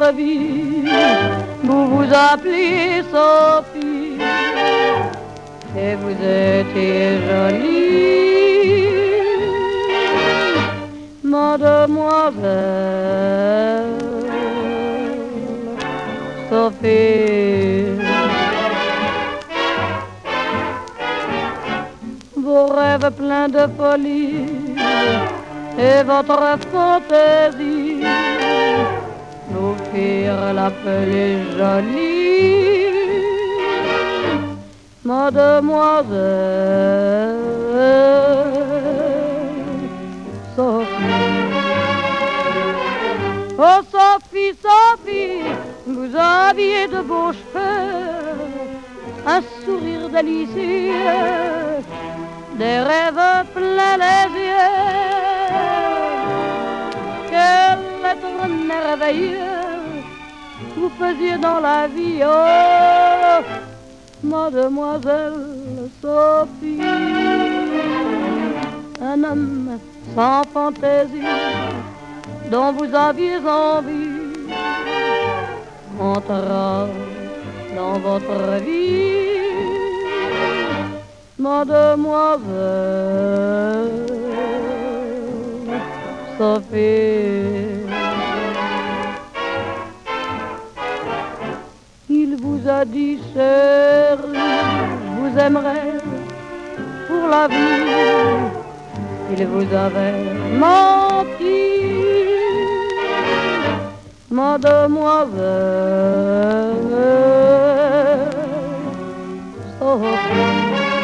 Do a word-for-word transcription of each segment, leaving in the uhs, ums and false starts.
votre vie, vous vous appelez Sophie, et vous étiez jolie, mademoiselle Sophie. Vos rêves pleins de folie et votre fantaisie nous firent l'appeler jolie, mademoiselle Sophie. Oh Sophie, Sophie, vous aviez de beaux cheveux, un sourire délicieux, des rêves pleins les yeux. Quel être merveilleux vous faisiez dans la vie, oh mademoiselle Sophie. Un homme sans fantaisie dont vous aviez envie entrera dans votre vie, mademoiselle Sophie. Il vous a dit, chérie, je vous aimerai pour la vie. Il vous avait menti, mademoiselle Sophie.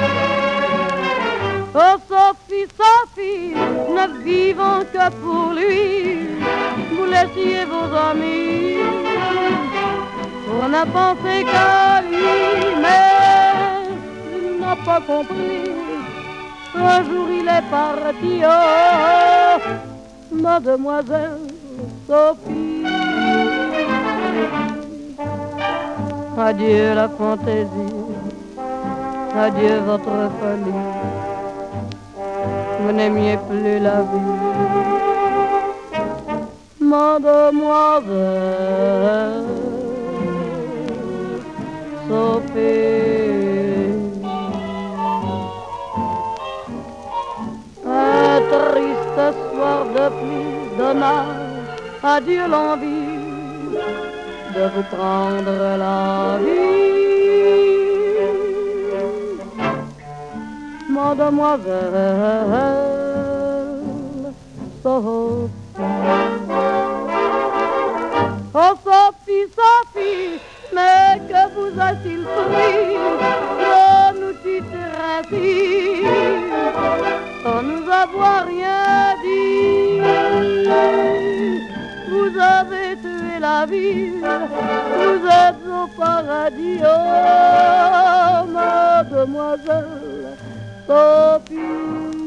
Oh Sophie, Sophie, ne vivons que pour lui. Vous laissiez vos amis pour ne penser qu'à lui, mais il n'a pas compris. Un jour il est parti, oh mademoiselle Sophie. Adieu la fantaisie, adieu votre folie, vous n'aimiez plus la vie, mademoiselle Sophie. Un triste soir de pluie donna adieu l'envie de vous prendre la vie, mademoiselle Sophie. Oh Sophie, Sophie, mais que vous a-t-il pris de nous quitter ainsi sans nous avoir rien dit? Vous avez tué la vie, vous êtes au paradis, oh mademoiselle Sophie.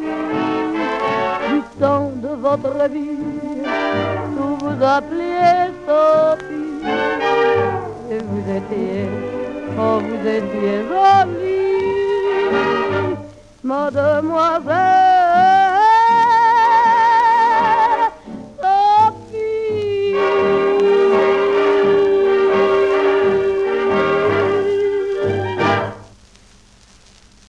Du temps de votre vie, vous vous appeliez Sophie, et vous étiez, oh vous étiez jolie, mademoiselle